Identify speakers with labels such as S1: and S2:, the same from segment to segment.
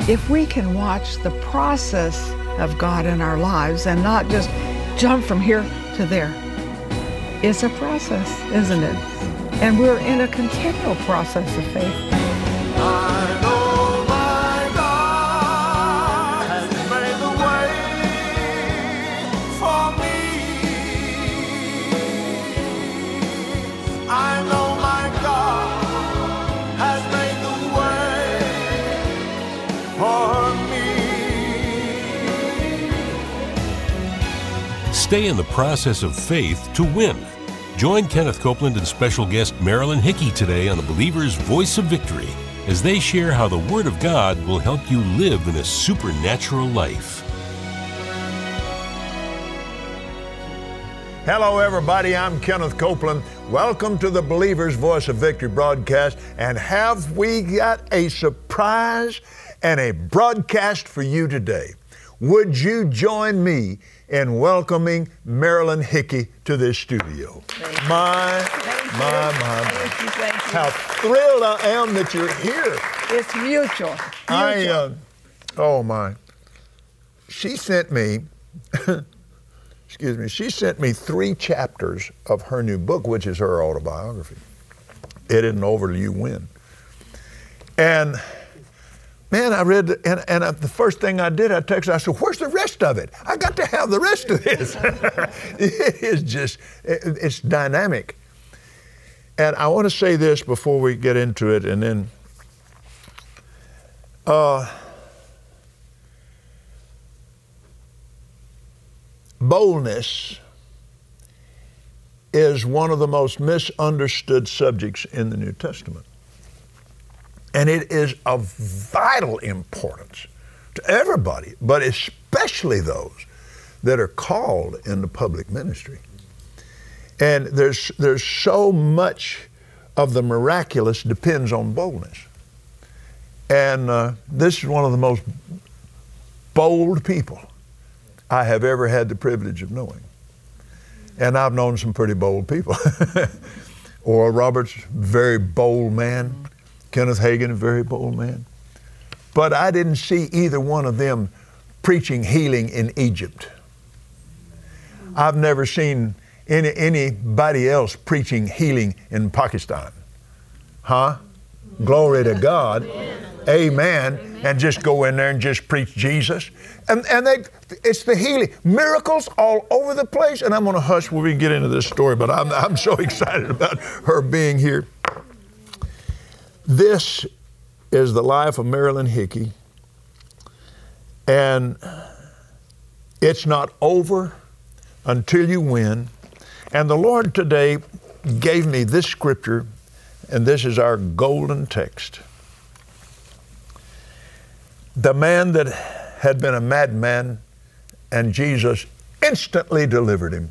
S1: if we can watch the process of God in our lives and not just jump from here to there. It's a process, isn't it? And we're in a continual process of faith.
S2: I know my God has made the way for me. I know my God has made the way for me.
S3: Stay in the process of faith to win. Join Kenneth Copeland and special guest Marilyn Hickey today on the Believer's Voice of Victory as they share how the Word of God will help you live in a supernatural life.
S4: Hello, everybody. I'm Kenneth Copeland. Welcome to the Believer's Voice of Victory broadcast. And have we got a surprise and a broadcast for you today? Would you join me in welcoming Marilyn Hickey to this studio? My. How thrilled I am that you're here.
S1: It's mutual.
S4: Oh my. She sent me, she sent me 3 chapters of her new book, which is her autobiography. It Isn't Over Till You Win. And man, I read, and the first thing I did, I texted, I said, where's the rest of it? I got to have the rest of this. It is just, it's dynamic. And I want to say this before we get into it, and then, boldness is one of the most misunderstood subjects in the New Testament. And it is of vital importance to everybody, but especially those that are called into public ministry. And there's so much of the miraculous depends on boldness. And this is one of the most bold people I have ever had the privilege of knowing. And I've known some pretty bold people. Oral Roberts, very bold man. Kenneth Hagin, a very bold man. But I didn't see either one of them preaching healing in Egypt. I've never seen anybody else preaching healing in Pakistan. Glory to God. Amen. And just go in there and just preach Jesus. And it's the healing. Miracles all over the place. And I'm going to hush when we get into this story, but I'm so excited about her being here. This is the life of Marilyn Hickey. And it's not over until you win. And the Lord today gave me this scripture, and this is our golden text. The man that had been a madman, and Jesus instantly delivered him.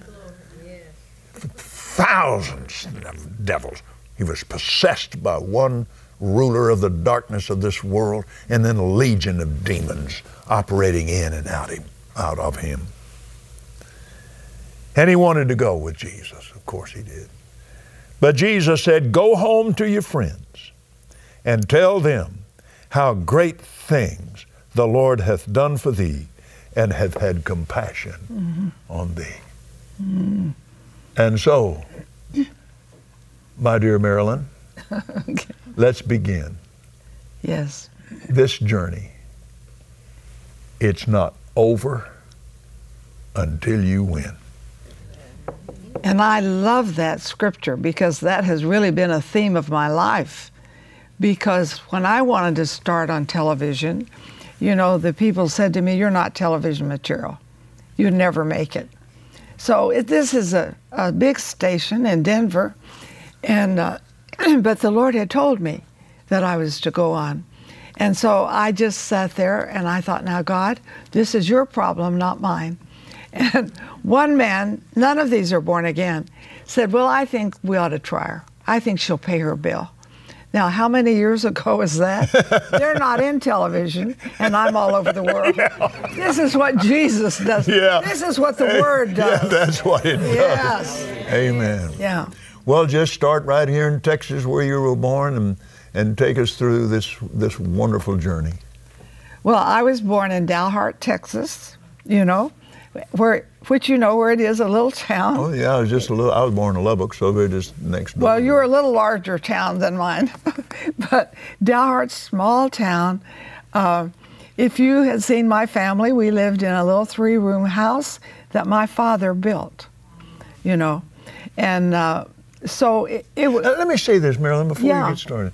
S4: Thousands of devils. He was possessed by one ruler of the darkness of this world, and then a legion of demons operating in and out of him. And he wanted to go with Jesus. Of course he did. But Jesus said, go home to your friends and tell them how great things the Lord hath done for thee and hath had compassion on thee. Mm-hmm. And so, my dear Marilyn,
S1: Okay.
S4: Let's begin.
S1: Yes.
S4: This journey, it's not over until you win.
S1: And I love that scripture because that has really been a theme of my life. Because when I wanted to start on television, the people said to me, you're not television material. You'd never make it. So this is a big station in Denver, and but the Lord had told me that I was to go on. And so I just sat there and I thought, now God, this is your problem, not mine. And one man, none of these are born again, said, well, I think we ought to try her. I think she'll pay her bill. Now, how many years ago is that? They're not in television, and I'm all over the world. Yeah. This is what Jesus does.
S4: Yeah.
S1: This is what the Word does.
S4: Yeah, that's what it does.
S1: Yes.
S4: Amen.
S1: Yeah.
S4: Well, just start right here in Texas where you were born and take us through this wonderful journey.
S1: Well, I was born in Dalhart, Texas, which you know where it is, a little town.
S4: Oh yeah, I was born in Lubbock, so we're just next door.
S1: Well, you're a little larger town than mine, but Dalhart's small town. If you had seen my family, we lived in a little 3-room house that my father built, and so it was.
S4: Let me say this, Marilyn, before you get started.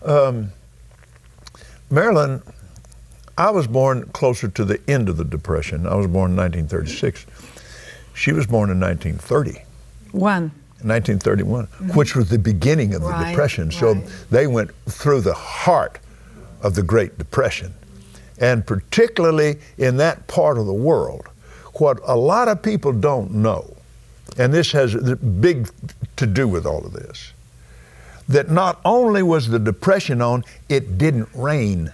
S4: Marilyn, I was born closer to the end of the Depression. I was born in 1936. She was born in 1931, which was the beginning of the Depression. So they went through the heart of the Great Depression. And particularly in that part of the world, what a lot of people don't know, and this has big to do with all of this, that not only was the Depression on, it didn't rain.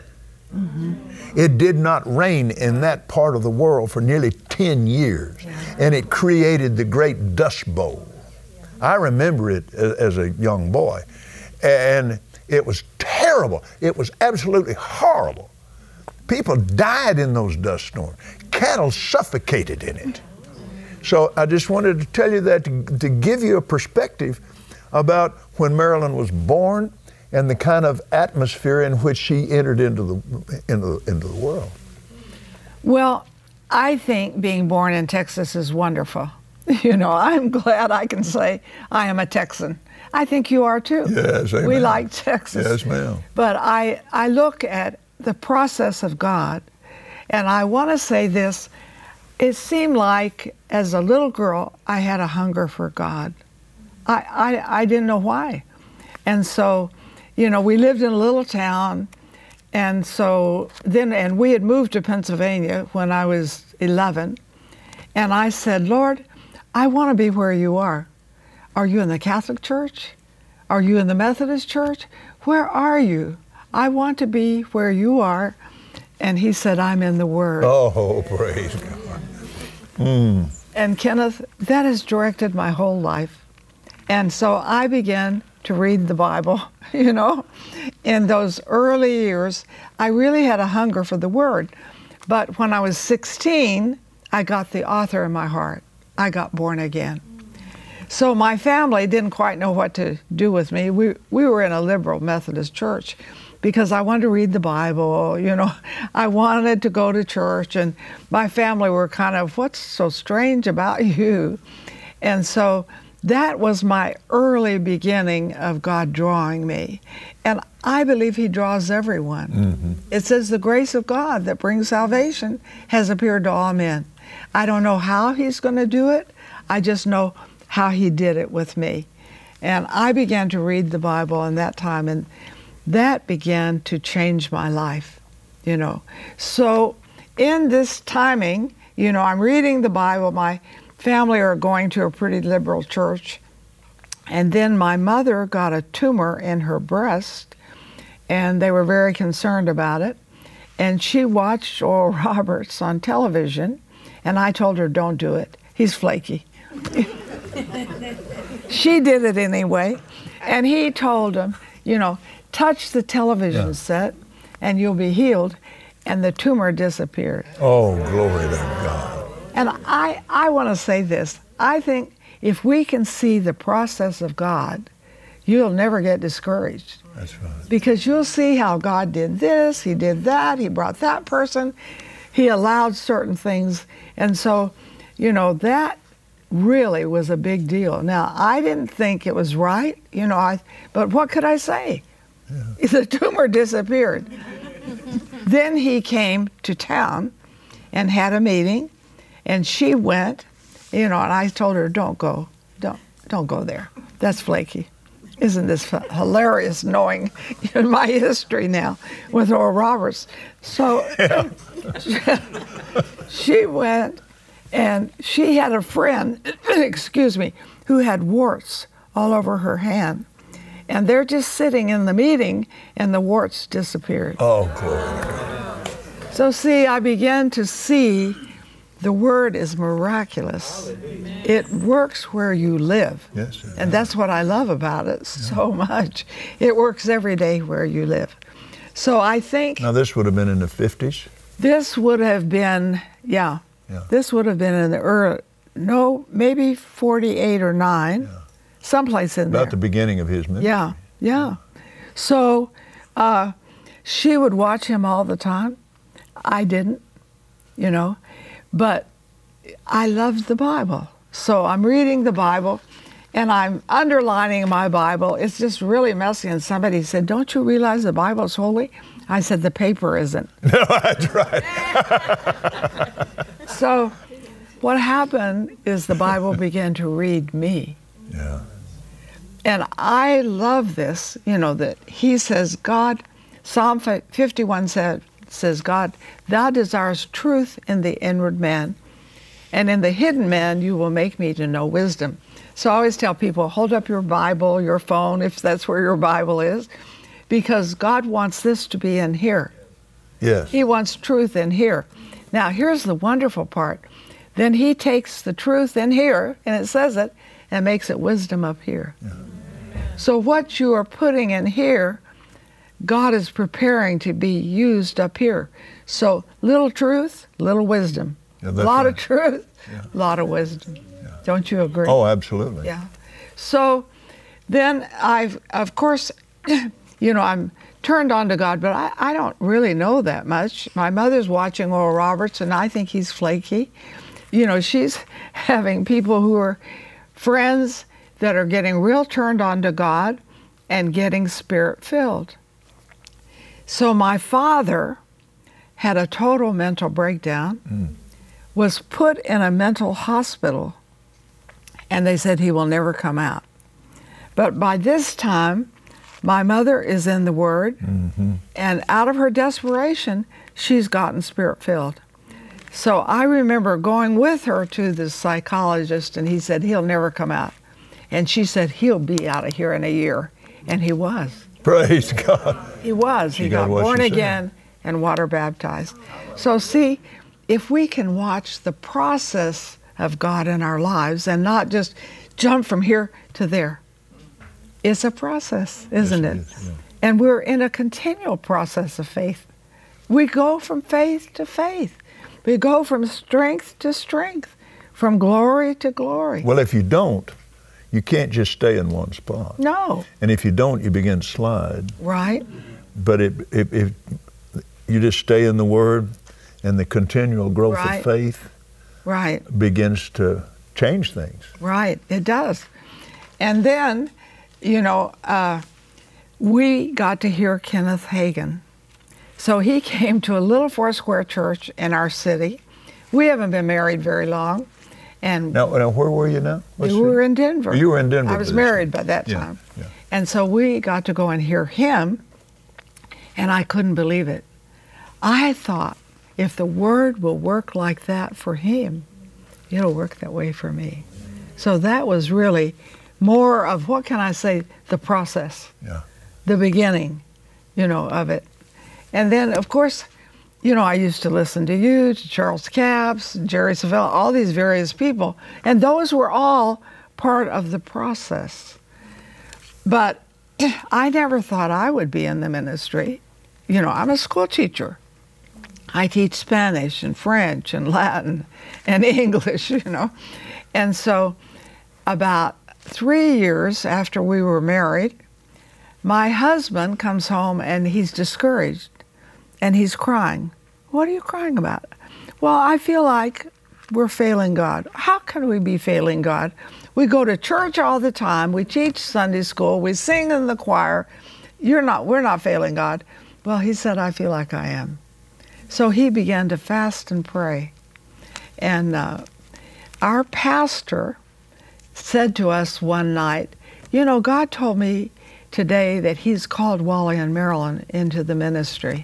S4: It did not rain in that part of the world for nearly 10 years, and it created the Great Dust Bowl. I remember it as a young boy, and it was terrible. It was absolutely horrible. People died in those dust storms. Cattle suffocated in it. So I just wanted to tell you that to give you a perspective about when Marilyn was born and the kind of atmosphere in which she entered into the world.
S1: Well, I think being born in Texas is wonderful. I'm glad I can say I am a Texan. I think you are too.
S4: Yes, amen.
S1: We like Texas.
S4: Yes, ma'am.
S1: But I look at the process of God, and I want to say this. It seemed like as a little girl, I had a hunger for God. I didn't know why. And so, we lived in a little town, and so and we had moved to Pennsylvania when I was 11, and I said, Lord, I want to be where you are. Are you in the Catholic Church? Are you in the Methodist Church? Where are you? I want to be where you are. And he said, I'm in the Word.
S4: Oh, praise God.
S1: And Kenneth, that has directed my whole life. And so I began to read the Bible, In those early years, I really had a hunger for the Word. But when I was 16, I got the author in my heart. I got born again. So my family didn't quite know what to do with me. We were in a liberal Methodist church because I wanted to read the Bible, I wanted to go to church, and my family were kind of, what's so strange about you? And so that was my early beginning of God drawing me. And I believe he draws everyone. It says the grace of God that brings salvation has appeared to all men. I don't know how he's going to do it. I just know how he did it with me. And I began to read the Bible in that time, and that began to change my life, So in this timing, I'm reading the Bible. My family are going to a pretty liberal church. And then my mother got a tumor in her breast, and they were very concerned about it. And she watched Oral Roberts on television, and I told her, don't do it. He's flaky. She did it anyway. And he told him, touch the television set and you'll be healed. And the tumor disappeared.
S4: Oh, glory to God.
S1: And I want to say this. I think if we can see the process of God, you'll never get discouraged.
S4: That's right.
S1: Because you'll see how God did this, he did that, he brought that person, he allowed certain things. And so, that really was a big deal. Now, I didn't think it was right, but what could I say? Yeah. The tumor disappeared. Then he came to town and had a meeting, and she went, and I told her, don't go there. That's flaky. Isn't this hilarious knowing my history now with Oral Roberts? So she went, and she had a friend, who had warts all over her hand. And they're just sitting in the meeting, and the warts disappeared.
S4: Oh, glory to God.
S1: So see, I began to see the Word is miraculous. It works where you live.
S4: Yes,
S1: and that's what I love about it so much. It works every day where you live. So I think...
S4: Now, this would have been in the 50s?
S1: This would have been, this would have been in the early, maybe 48 or 9, someplace in there.
S4: About the beginning of his ministry.
S1: Yeah. So she would watch him all the time. I didn't, but I loved the Bible. So I'm reading the Bible and I'm underlining my Bible. It's just really messy. And somebody said, "Don't you realize the Bible is holy?" I said, "The paper isn't."
S4: No, that's right.
S1: So what happened is the Bible began to read me.
S4: Yeah.
S1: And I love this, that he says, God, Psalm 51 says, God, thou desirest truth in the inward man, and in the hidden man you will make me to know wisdom. So I always tell people, hold up your Bible, your phone, if that's where your Bible is, because God wants this to be in here.
S4: Yes.
S1: He wants truth in here. Now, here's the wonderful part. Then he takes the truth in here, and it says it, and makes it wisdom up here. Yeah. So what you are putting in here, God is preparing to be used up here. So little truth, little wisdom.
S4: Yeah,
S1: a lot of truth, a lot of wisdom. Yeah. Don't you agree?
S4: Oh, absolutely.
S1: Yeah. So then of course, I'm turned on to God, but I don't really know that much. My mother's watching Oral Roberts, and I think he's flaky. She's having people who are friends that are getting real turned on to God and getting Spirit-filled. So my father had a total mental breakdown, was put in a mental hospital, and they said he will never come out. But by this time, my mother is in the Word, and out of her desperation, she's gotten Spirit-filled. So I remember going with her to the psychologist, and he said, he'll never come out. And she said, he'll be out of here in a year. And he was.
S4: Praise God.
S1: He was. He got born again and water baptized. So see, if we can watch the process of God in our lives and not just jump from here to there, it's a process, isn't it? Is, yeah. And we're in a continual process of faith. We go from faith to faith. We go from strength to strength, from glory to glory.
S4: Well, if you don't, you can't just stay in one spot.
S1: No.
S4: And if you don't, you begin to slide.
S1: Right.
S4: But if you just stay in the Word, and the continual growth of faith begins to change things.
S1: Right, it does. And then, we got to hear Kenneth Hagin. So he came to a little Foursquare church in our city. We haven't been married very long. And
S4: now where were you now?
S1: We were in Denver.
S4: You were in Denver.
S1: I was married by that time.
S4: Yeah.
S1: And so we got to go and hear him, and I couldn't believe it. I thought, if the Word will work like that for him, it'll work that way for me. So that was really more of, what can I say, the process, the beginning, of it. And then, of course, I used to listen to you, to Charles Capps, Jerry Savelle, all these various people, and those were all part of the process. But I never thought I would be in the ministry. I'm a school teacher. I teach Spanish and French and Latin and English, And so about 3 years after we were married, my husband comes home and he's discouraged and he's crying. What are you crying about? Well, I feel like we're failing God. How can we be failing God? We go to church all the time. We teach Sunday school. We sing in the choir. We're not failing God. Well, he said, I feel like I am. So he began to fast and pray. And our pastor said to us one night, God told me today that he's called Wally and Marilyn into the ministry.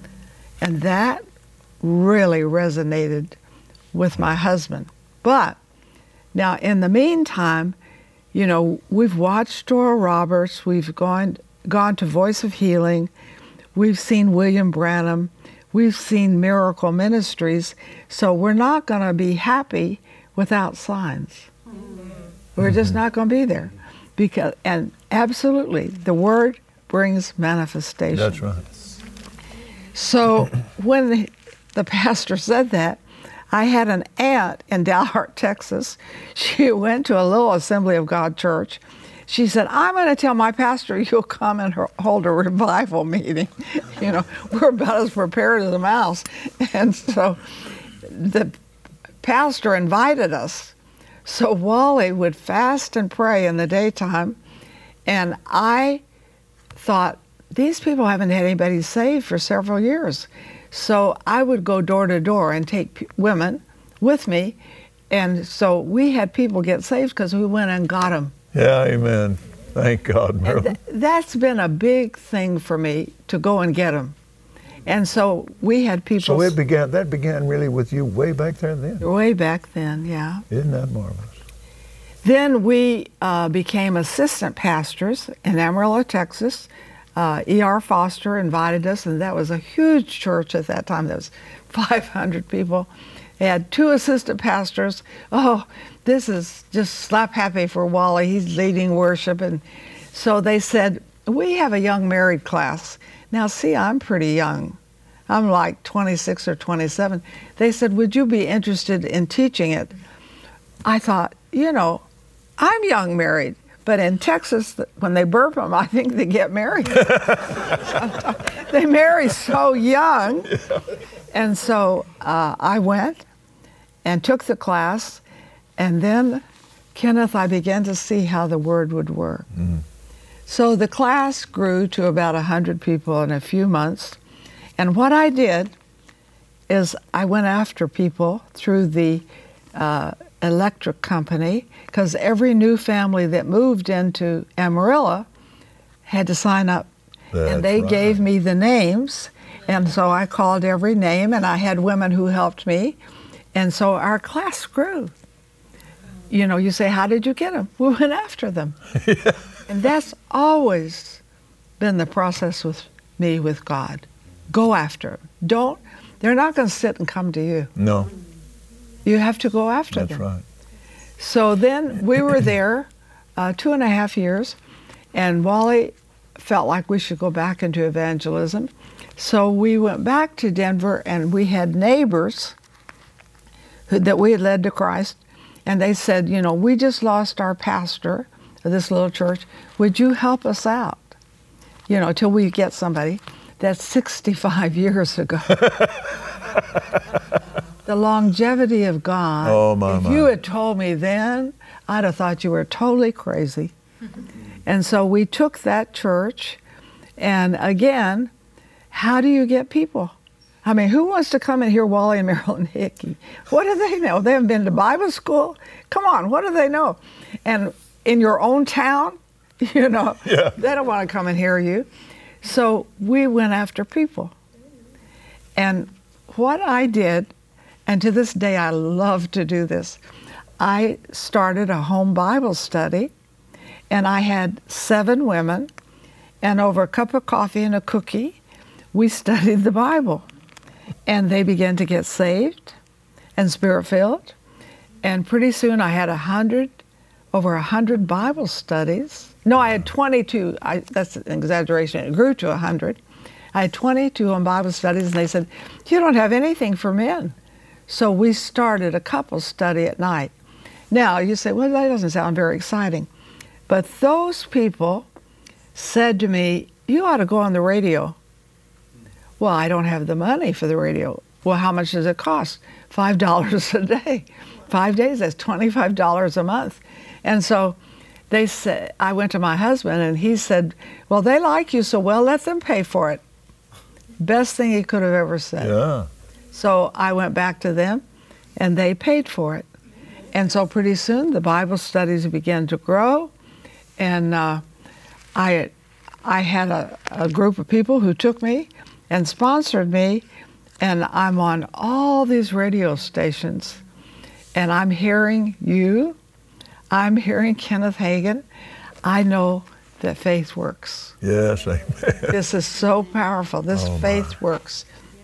S1: And that really resonated with my husband. But now in the meantime, we've watched Oral Roberts, we've gone to Voice of Healing, we've seen William Branham, we've seen Miracle Ministries, so we're not going to be happy without signs. We're just not going to be there. And absolutely, the Word brings manifestation.
S4: That's right.
S1: So when the pastor said that, I had an aunt in Dalhart, Texas. She went to a little Assembly of God church. She said, I'm going to tell my pastor you'll come and hold a revival meeting. You know, we're about as prepared as a mouse. And so the pastor invited us. So Wally would fast and pray in the daytime. And I thought, these people haven't had anybody saved for several years. So I would go door to door and take women with me. And so we had people get saved because we went and got them.
S4: Yeah, amen. Thank God, Marilyn.
S1: That's been a big thing for me, to go and get them. And so we had people.
S4: So that began really with you way back there then?
S1: Way back then, yeah.
S4: Isn't that marvelous?
S1: Then we became assistant pastors in Amarillo, Texas. E.R. Foster invited us, and that was a huge church at that time. There was 500 people. They had 2 assistant pastors. Oh, this is just slap happy for Wally. He's leading worship. And so they said, we have a young married class. Now, see, I'm pretty young. I'm like 26 or 27. They said, would you be interested in teaching it? I thought, you know, I'm young married. But in Texas, when they burp them, I think they get married. They marry so young. And so I went and took the class. And then, Kenneth, I began to see how the Word would work. Mm. So the class grew to about 100 people in a few months. And what I did is I went after people through the electric company, because every new family that moved into Amarillo had to sign up. And they gave me the names, and so I called every name, and I had women who helped me, and so our class grew. You know, you say, how did you get them? We went after them. Yeah. And that's always been the process with me with God. Go after them. They're not going to sit and come to you.
S4: No.
S1: You have to go after them.
S4: That's right.
S1: So then we were there 2.5 years, and Wally felt like we should go back into evangelism. So we went back to Denver, and we had neighbors that we had led to Christ, and they said, you know, we just lost our pastor of this little church. Would you help us out? You know, till we get somebody. That's 65 years ago. The longevity of God.
S4: Oh, my.
S1: If you had told me then, I'd have thought you were totally crazy. And so we took that church, and again, how do you get people? I mean, who wants to come and hear Wally and Marilyn Hickey? What do they know? They haven't been to Bible school? Come on, what do they know? And in your own town, you know, yeah. They don't want to come and hear you. So we went after people. And what I did, and to this day I love to do this, I started a home Bible study, and I had 7 women, and over a cup of coffee and a cookie, we studied the Bible. And they began to get saved and Spirit-filled. And pretty soon I had over 100 Bible studies. No, I had 22. That's an exaggeration. It grew to 100. I had 22 on Bible studies, and they said, you don't have anything for men. So we started a couple study at night. Now, you say, well, that doesn't sound very exciting. But those people said to me, you ought to go on the radio. Well, I don't have the money for the radio. Well, how much does it cost? $5 a day. 5 days, that's $25 a month. And so they said, I went to my husband, and he said, well, they like you so well, let them pay for it. Best thing he could have ever said. Yeah. So I went back to them, and they paid for it. And so pretty soon the Bible studies began to grow, and I had a group of people who took me and sponsored me, and I'm on all these radio stations, and I'm hearing you, I'm hearing Kenneth Hagin. I know that faith works.
S4: Yes, amen.
S1: This is so powerful. This faith works.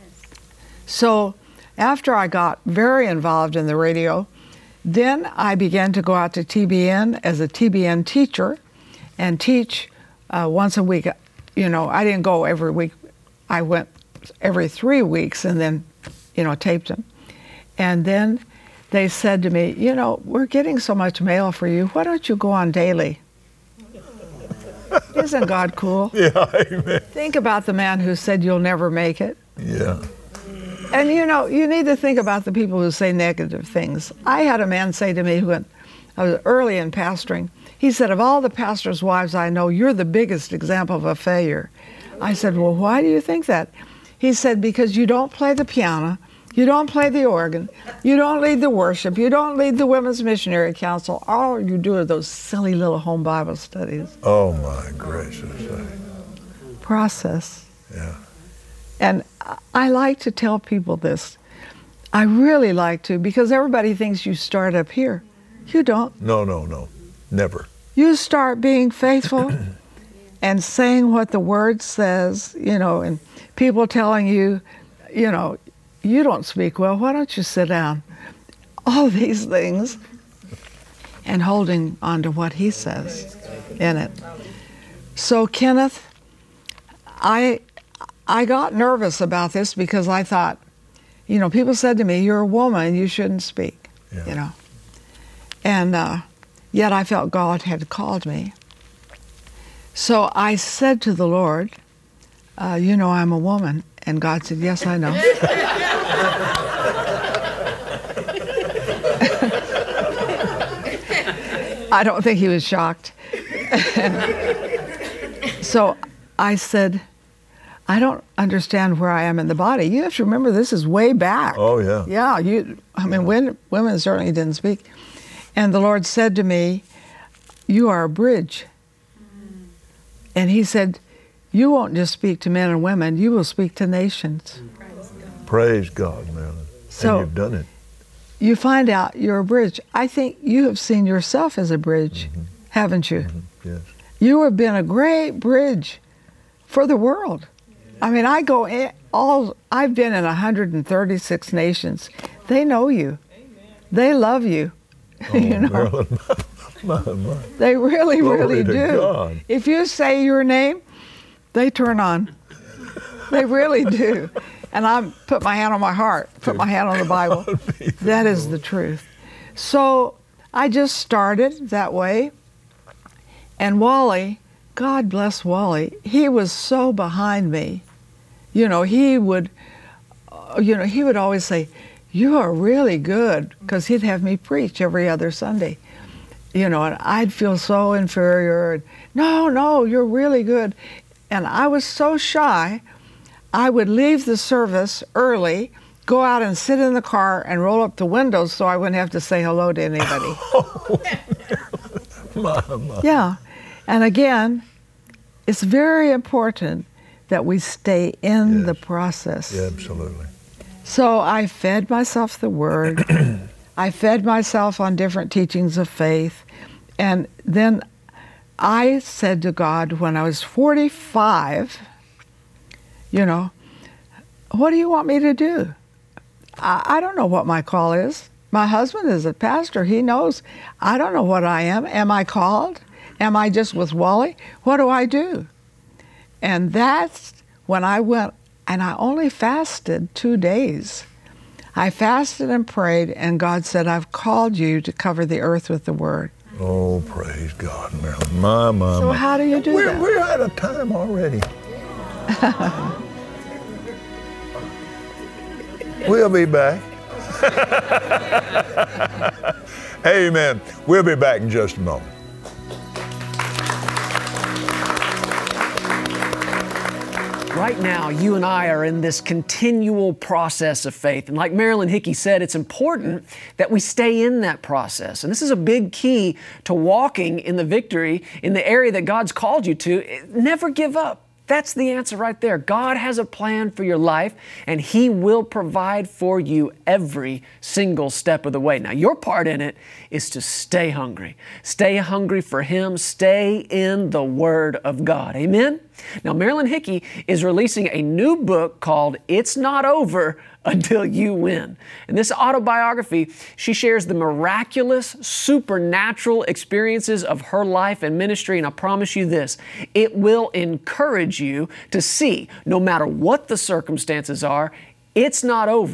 S1: So after I got very involved in the radio, then I began to go out to TBN as a TBN teacher and teach once a week. You know, I didn't go every week. I went every 3 weeks and then taped them. And then they said to me, we're getting so much mail for you. Why don't you go on daily? Isn't God cool?
S4: Yeah, amen.
S1: Think about the man who said you'll never make it.
S4: Yeah.
S1: And you need to think about the people who say negative things. I had a man say to me when I was early in pastoring, he said, of all the pastors' wives I know, you're the biggest example of a failure. I said, well, why do you think that? He said, because you don't play the piano, you don't play the organ, you don't lead the worship, you don't lead the Women's Missionary Council. All you do are those silly little home Bible studies.
S4: Oh, my gracious.
S1: Process.
S4: Yeah.
S1: And I like to tell people this. I really like to, because everybody thinks you start up here. You don't.
S4: No. Never.
S1: You start being faithful and saying what the Word says, and people telling you, you don't speak well, why don't you sit down? All these things, and holding on to what He says in it. So, Kenneth, I got nervous about this because I thought, people said to me, you're a woman, you shouldn't speak, And yet I felt God had called me. So I said to the Lord, I'm a woman. And God said, yes, I know. I don't think He was shocked. So I said, I don't understand where I am in the body. You have to remember, this is way back.
S4: Oh, yeah.
S1: Yeah, women certainly didn't speak. And the Lord said to me, you are a bridge. And He said, you won't just speak to men and women, you will speak to nations.
S4: Praise God, Marilyn.
S1: So,
S4: and you've done it.
S1: You find out you're a bridge. I think you have seen yourself as a bridge, haven't you?
S4: Yes.
S1: You have been a great bridge for the world. I mean, I've been in 136 nations. They know you. They love you.
S4: Oh, Marilyn, my.
S1: They really,
S4: Glory
S1: really
S4: to
S1: do.
S4: God.
S1: If you say your name, they turn on. They really do. And I put my hand on my heart, put my hand on the Bible. That is the truth. So I just started that way. And Wally, God bless Wally, he was so behind me. He would always say, you are really good, because he'd have me preach every other Sunday. And I'd feel so inferior. No, you're really good. And I was so shy, I would leave the service early, go out and sit in the car and roll up the windows so I wouldn't have to say hello to anybody.
S4: My.
S1: Yeah. And again, it's very important that we stay in the process.
S4: Yeah, absolutely.
S1: So I fed myself the Word. I fed myself on different teachings of faith. And then I said to God when I was 45, what do you want me to do? I don't know what my call is. My husband is a pastor. He knows. I don't know what I am. Am I called? Am I just with Wally? What do I do? And that's when I went, and I only fasted 2 days. I fasted and prayed, and God said, I've called you to cover the earth with the Word.
S4: Oh, praise God, Marilyn. My.
S1: So how do you do that?
S4: We're out of time already. We'll be back. Amen. We'll be back in just a moment.
S5: Right now, you and I are in this continual process of faith. And like Marilyn Hickey said, it's important that we stay in that process. And this is a big key to walking in the victory in the area that God's called you to. Never give up. That's the answer right there. God has a plan for your life, and He will provide for you every single step of the way. Now, your part in it is to stay hungry. Stay hungry for Him. Stay in the Word of God. Amen? Now, Marilyn Hickey is releasing a new book called It's Not Over Until You Win. In this autobiography, she shares the miraculous, supernatural experiences of her life and ministry, and I promise you this, it will encourage you to see, no matter what the circumstances are, it's not over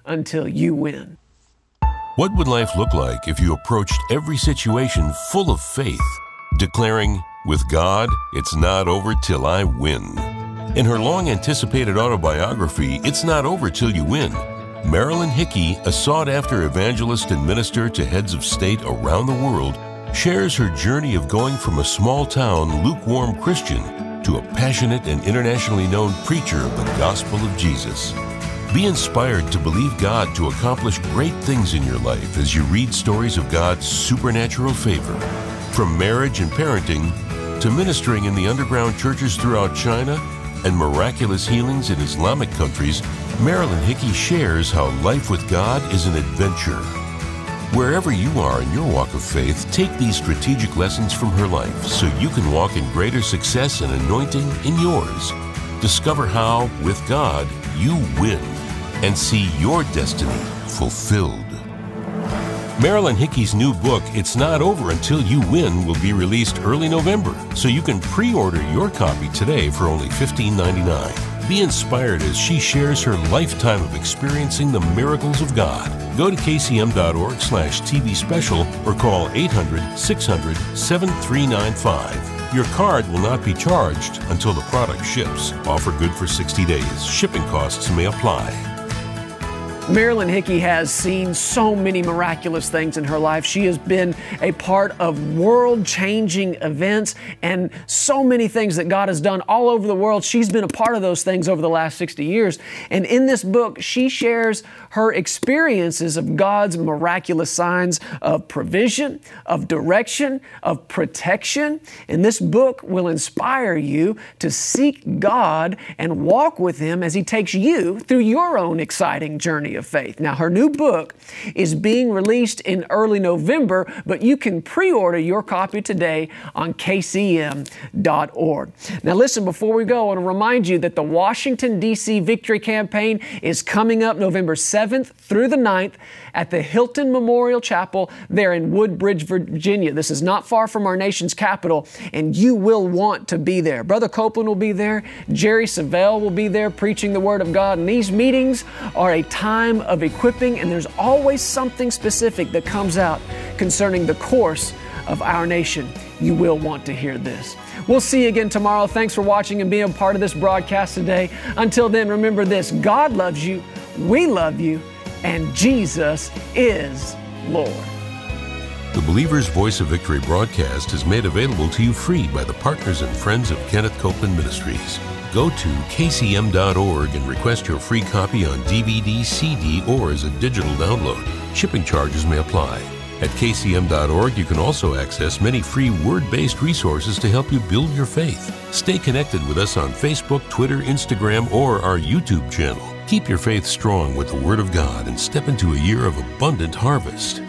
S5: until you win.
S3: What would life look like if you approached every situation full of faith, declaring, "With God, it's not over till I win"? In her long-anticipated autobiography, It's Not Over Till You Win, Marilyn Hickey, a sought-after evangelist and minister to heads of state around the world, shares her journey of going from a small-town, lukewarm Christian to a passionate and internationally known preacher of the gospel of Jesus. Be inspired to believe God to accomplish great things in your life as you read stories of God's supernatural favor. From marriage and parenting to ministering in the underground churches throughout China and miraculous healings in Islamic countries, Marilyn Hickey shares how life with God is an adventure. Wherever you are in your walk of faith, take these strategic lessons from her life so you can walk in greater success and anointing in yours. Discover how, with God, you win and see your destiny fulfilled. Marilyn Hickey's new book, It's Not Over Until You Win, will be released early November, so you can pre-order your copy today for only $15.99. Be inspired as she shares her lifetime of experiencing the miracles of God. Go to kcm.org/TV special or call 800-600-7395. Your card will not be charged until the product ships. Offer good for 60 days. Shipping costs may apply.
S5: Marilyn Hickey has seen so many miraculous things in her life. She has been a part of world-changing events and so many things that God has done all over the world. She's been a part of those things over the last 60 years. And in this book, she shares her experiences of God's miraculous signs of provision, of direction, of protection. And this book will inspire you to seek God and walk with Him as He takes you through your own exciting journey of faith. Now, her new book is being released in early November, but you can pre-order your copy today on kcm.org. Now, listen, before we go, I want to remind you that the Washington, D.C. Victory Campaign is coming up November 7th through the 9th at the Hilton Memorial Chapel there in Woodbridge, Virginia. This is not far from our nation's capital, and you will want to be there. Brother Copeland will be there. Jerry Savelle will be there preaching the Word of God. And these meetings are a time of equipping, and there's always something specific that comes out concerning the course of our nation. You will want to hear this. We'll see you again tomorrow. Thanks for watching and being a part of this broadcast today. Until then, remember this: God loves you, we love you, and Jesus is Lord.
S3: The Believer's Voice of Victory broadcast is made available to you free by the partners and friends of Kenneth Copeland Ministries. Go to kcm.org and request your free copy on DVD, CD, or as a digital download. Shipping charges may apply. At kcm.org, you can also access many free word-based resources to help you build your faith. Stay connected with us on Facebook, Twitter, Instagram, or our YouTube channel. Keep your faith strong with the Word of God and step into a year of abundant harvest.